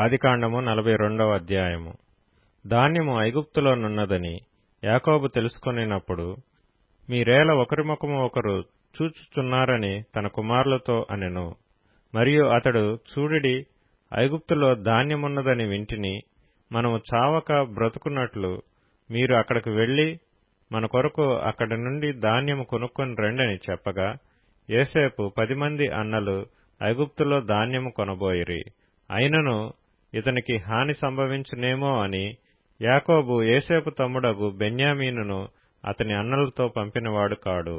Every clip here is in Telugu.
ఆదికాండము 42వ అధ్యాయము. ధాన్యము ఐగుప్తులోనున్నదని యాకోబు తెలుసుకొనినప్పుడు, మీరేల ఒకరి ముఖము ఒకరు చూచుచున్నారని తన కుమారులతో అనెను. మరియు అతడు, చూడుడి, ఐగుప్తులో ధాన్యమున్నదని వింటిని, మనము చావక బ్రతుకున్నట్లు మీరు అక్కడికి వెళ్లి మన కొరకు అక్కడి నుండి ధాన్యము కొనుక్కొని రండని చెప్పగా, యోసేపు 10 మంది అన్నలు ఐగుప్తులో ధాన్యము కొనబోయిరి. అయినను ఇతనికి హాని సంభవించునేమో అని యాకోబు యోసేపు తమ్ముడగు బెన్యామీనును అతని అన్నలతో పంపినవాడు కాడు.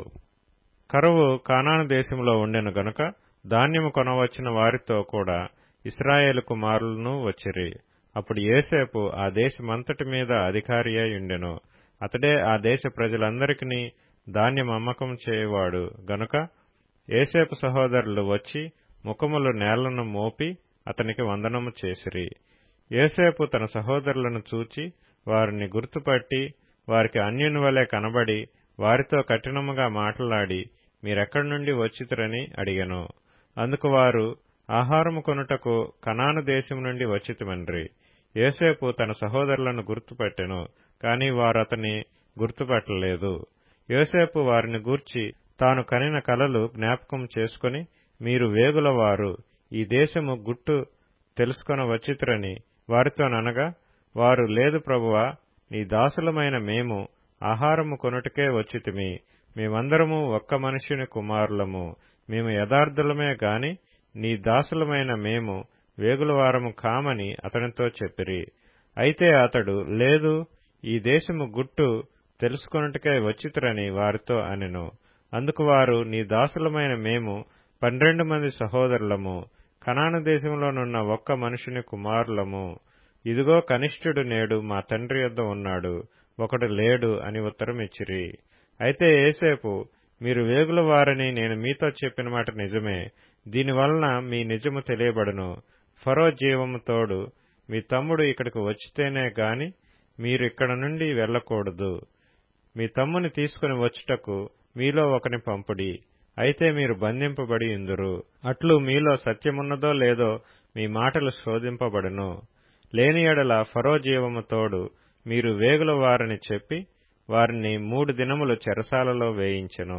కరువు కానాను దేశంలో ఉండెను గనుక ధాన్యము కొనవచ్చిన వారితో కూడా ఇశ్రాయేలు కుమారులను వచ్చిరి. అప్పుడు యోసేపు ఆ దేశమంతటి మీద అధికారి అయి ఉండెను. అతడే ఆ దేశ ప్రజలందరికీ ధాన్యం అమ్మకం చేయువాడు గనుక యోసేపు సహోదరులు వచ్చి ముఖములు నేలను మోపి అతనికి వందనము చేసిరి. యోసేపు తన సహోదరులను చూచి వారిని గుర్తుపట్టి వారికి అన్యుని వలె కనబడి వారితో కఠినముగా మాట్లాడి, మీరెక్కడి నుండి వచ్చితిరని అడిగెను. అందుకు వారు, ఆహారము కొనుటకు కనాను దేశం నుండి వచ్చితిమన్రి. యోసేపు తన సహోదరులను గుర్తుపట్టెను, కాని వారతని గుర్తుపట్టలేదు. యోసేపు వారిని గూర్చి తాను కనిన కలలు జ్ఞాపకం చేసుకుని, మీరు వేగులవారు, ఈ దేశము గుట్టు తెలుసుకొని వచ్చితిరని వారితోననగా, వారు, లేదు ప్రభువా, నీ దాసులమైన మేము ఆహారము కొనుటకే వచ్చితిమి. మేమందరము ఒక్క మనుష్యుని కుమారులము. మేము యథార్థులమే గాని నీ దాసులమైన మేము వేగులవారము కామని అతనితో చెప్పిరి. అయితే అతడు, లేదు, ఈ దేశము గుట్టు తెలుసుకొనుటకై వచ్చితిరని వారితో అనెను. అందుకు వారు, నీ దాసులమైన మేము 12 మంది సహోదరులము, కనాను దేశంలోనున్న ఒక్క మనుషుని కుమారులము. ఇదిగో కనిష్ఠుడు నేడు మా తండ్రి యొద్ద ఉన్నాడు, ఒకడు లేడు అని ఉత్తరమిచ్చిరి. అయితే యోసేపు, మీరు వేగులవారని నేను మీతో చెప్పిన మాట నిజమే. దీనివలన మీ నిజము తెలియబడును. ఫరో జీవము తోడు మీ తమ్ముడు ఇక్కడికి వచ్చితేనే గాని మీరు ఇక్కడ నుండి వెళ్ళకూడదు. మీ తమ్ముని తీసుకుని వచ్చుటకు మీలో ఒకని పంపుడి. అయితే మీరు బంధింపబడి ఇందురు. అట్లు మీలో సత్యమున్నదో లేదో మీ మాటలు శోధింపబడును. లేని ఎడల ఫరో జీవము తోడు మీరు వేగులవారని చెప్పి వారిని 3 దినములు చెరసాలలో వేయించెను.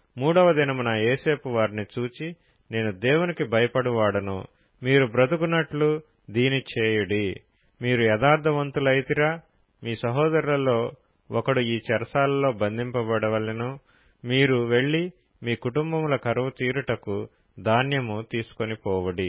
3వ దినమున యోసేపు వారిని చూచి, నేను దేవునికి భయపడువాడను, మీరు బ్రతుకున్నట్లు దీని చేయుడి. మీరు యథార్థవంతులైతిరా? మీ సహోదరులలో ఒకడు ఈ చెరసాలలో బంధింపబడవలెను. మీరు వెళ్లి మీ కుటుంబముల కరువు తీరుటకు ధాన్యము తీసుకొని పోవుడి.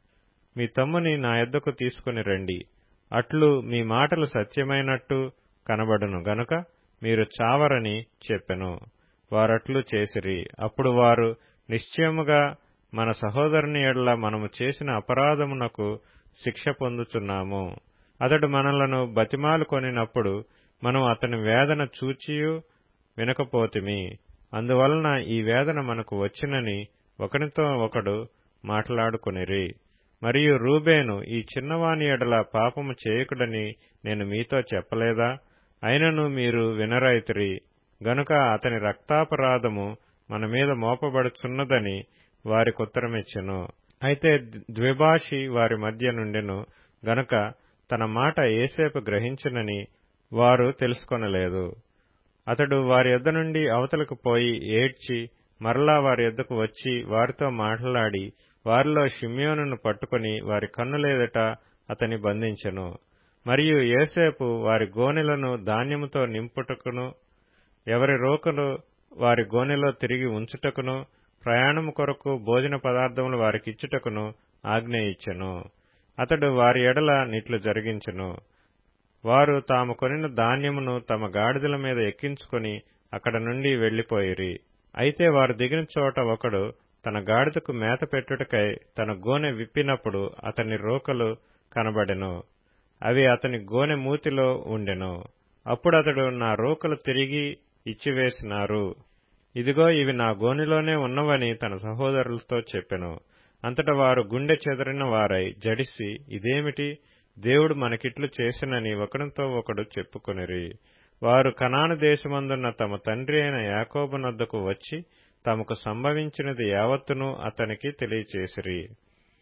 మీ తమ్ముని నా యొద్దకు తీసుకుని రండి. అట్లు మీ మాటలు సత్యమైనట్టు కనబడును గనుక మీరు చావరని చెప్పెను. వారట్లు చేసిరి. అప్పుడు వారు, నిశ్చయముగా మన సహోదరుని ఎడల మనము చేసిన అపరాధమునకు శిక్ష పొందుచున్నాము. అతడు మనలను బతిమాలు కొనినప్పుడు మనం అతని వేదన చూచియు వినకపోతిమి. అందువలన ఈ వేదన మనకు వచ్చినని ఒకనితో ఒకడు మాట్లాడుకొనిరి. మరియు రూబేను, ఈ చిన్నవాని ఎడల పాపము చేయకుడని నేను మీతో చెప్పలేదా? అయినను మీరు వినరైతిరి గనుక అతని రక్తాపరాధము మన మీద మోపబడుచున్నదని వారికుత్తరమిచ్చెను. అయితే ద్విభాషి వారి మధ్య నుండెను గనుక తన మాట యోసేపు గ్రహించునని వారు తెలుసుకొనలేదు. అతడు వారి యొద్ద నుండి అవతలకు పోయి ఏడ్చి మరలా వారి యొద్దకు వచ్చి వారితో మాట్లాడి వారిలో షిమ్యోనును పట్టుకుని వారి కన్నులెదుట అతని బంధించెను. మరియు యోసేపు వారి గోనెలను ధాన్యముతో నింపుటకును, ఎవరి రోకలు వారి గోనెలో తిరిగి ఉంచుటకును, ప్రయాణము కొరకు భోజన పదార్థములు వారికిచ్చుటకును ఆజ్ఞ ఇచ్చెను. అతడు వారి ఎడల నిట్లు జరిగించెను. వారు తాము కొనిన ధాన్యమును తమ గాడిదల మీద ఎక్కించుకొని అక్కడ నుండి వెళ్లిపోయిరి. అయితే వారు దిగిన చోట ఒకడు తన గాడిదకు మేత పెట్టుటకై తన గోనె విప్పినప్పుడు అతని రోకలు కనబడెను. అవి అతని గోనె మూతిలో ఉండెను. అప్పుడతడు, నా రోకలు తిరిగి ఇచ్చివేసినారు, ఇదిగో ఇవి నా గోనెలోనే ఉన్నవని తన సహోదరులతో చెప్పెను. అంతట వారు గుండె చెదరిన వారై జడిసి, ఇదేమిటి, దేవుడు మనకిట్లు చేసినని ఒకనితో ఒకడు చెప్పుకొనిరి. వారు కనాను దేశమందున్న తమ తండ్రి అయిన యాకోబు నొద్దకు వచ్చి తమకు సంభవించినది యావత్తును అతనికి తెలియచేసిరి.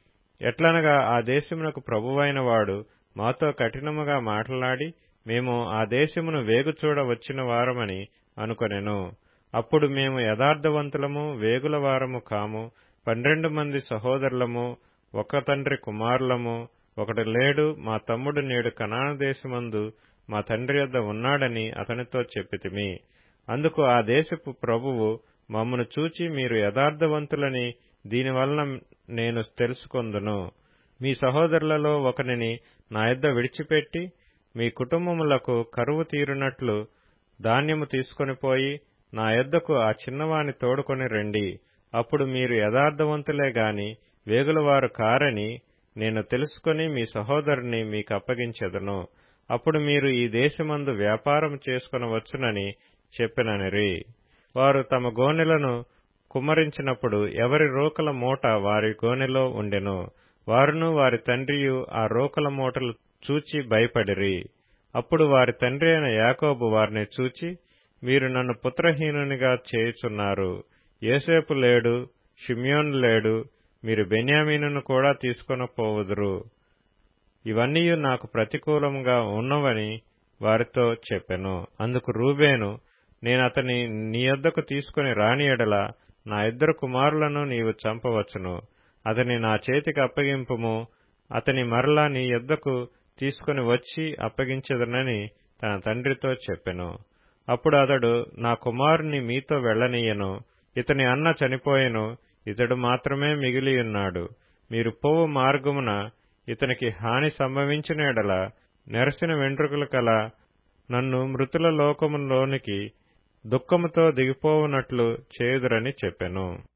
ఎట్లనగా ఆ దేశమునకు ప్రభువైన వాడు మాతో కఠినముగా మాట్లాడి మేము ఆ దేశమును వేగుచూడ వచ్చిన వారమని అనుకొనెను. అప్పుడు మేము యథార్థవంతులము వేగుల వారము కాము, 12 మంది సహోదరులము, ఒక తండ్రి కుమారులము, ఒకడు లేడు, మా తమ్ముడు నేడు కనాను దేశమందు మా తండ్రి యొద్ద ఉన్నాడని అతనితో చెప్పితిమి. అందుకు ఆ దేశపు ప్రభువు మమ్మను చూచి మీరు యథార్థవంతులని దీనివలన నేను తెలుసుకొందును. మీ సహోదరులలో ఒకనిని నా యొద్ద విడిచిపెట్టి మీ కుటుంబములకు కరువు తీరునట్లు ధాన్యము తీసుకొనిపోయి నా యొద్దకు ఆ చిన్నవాని తోడుకొని రండి. అప్పుడు మీరు యథార్థవంతులే గాని వేగులవారు కారని నేను తెలుసుకొని మీ సహోదరుని మీకప్పగించెదను. అప్పుడు మీరు ఈ దేశమందు వ్యాపారం చేసుకొనవచ్చునని చెప్పిననిరి. వారు తమ గోనెలను కుమ్మరించినప్పుడు ఎవరి రోకల మూట వారి గోనెలో ఉండెను. వారును వారి తండ్రియు ఆ రోకల మూటలు చూచి భయపడిరి. అప్పుడు వారి తండ్రి అయిన యాకోబు వారిని చూచి, మీరు నన్ను పుత్రహీనునిగా చేయుచున్నారు. యోసేపు లేడు, షిమ్యోను లేడు, మీరు బెన్యామీనును కూడా తీసుకొని పోవుదురు. ఇవన్నీ నాకు ప్రతికూలముగా ఉన్నవని వారితో చెప్పెను. అందుకు రూబేను, నేనతని నీ యొద్దకు తీసుకుని రాని ఎడల నా 2 కుమారులను నీవు చంపవచ్చును. అతని నా చేతికి అప్పగింపుము, అతని మరలా నీ యొద్దకు తీసుకుని వచ్చి అప్పగించెదనని తన తండ్రితో చెప్పెను. అప్పుడు అతడు, నా కుమారుని మీతో వెళ్లనీయను. ఇతని అన్న చనిపోయెను, ఇతడు మాత్రమే మిగిలియున్నాడు. మీరు పోవు మార్గమున ఇతనికి హాని సంభవించిన ఎడల నెరసిన వెంట్రుకలు కల నన్ను మృతుల లోకములోనికి దుఃఖముతో దిగిపోవునట్లు చేయుదురని చెప్పెను.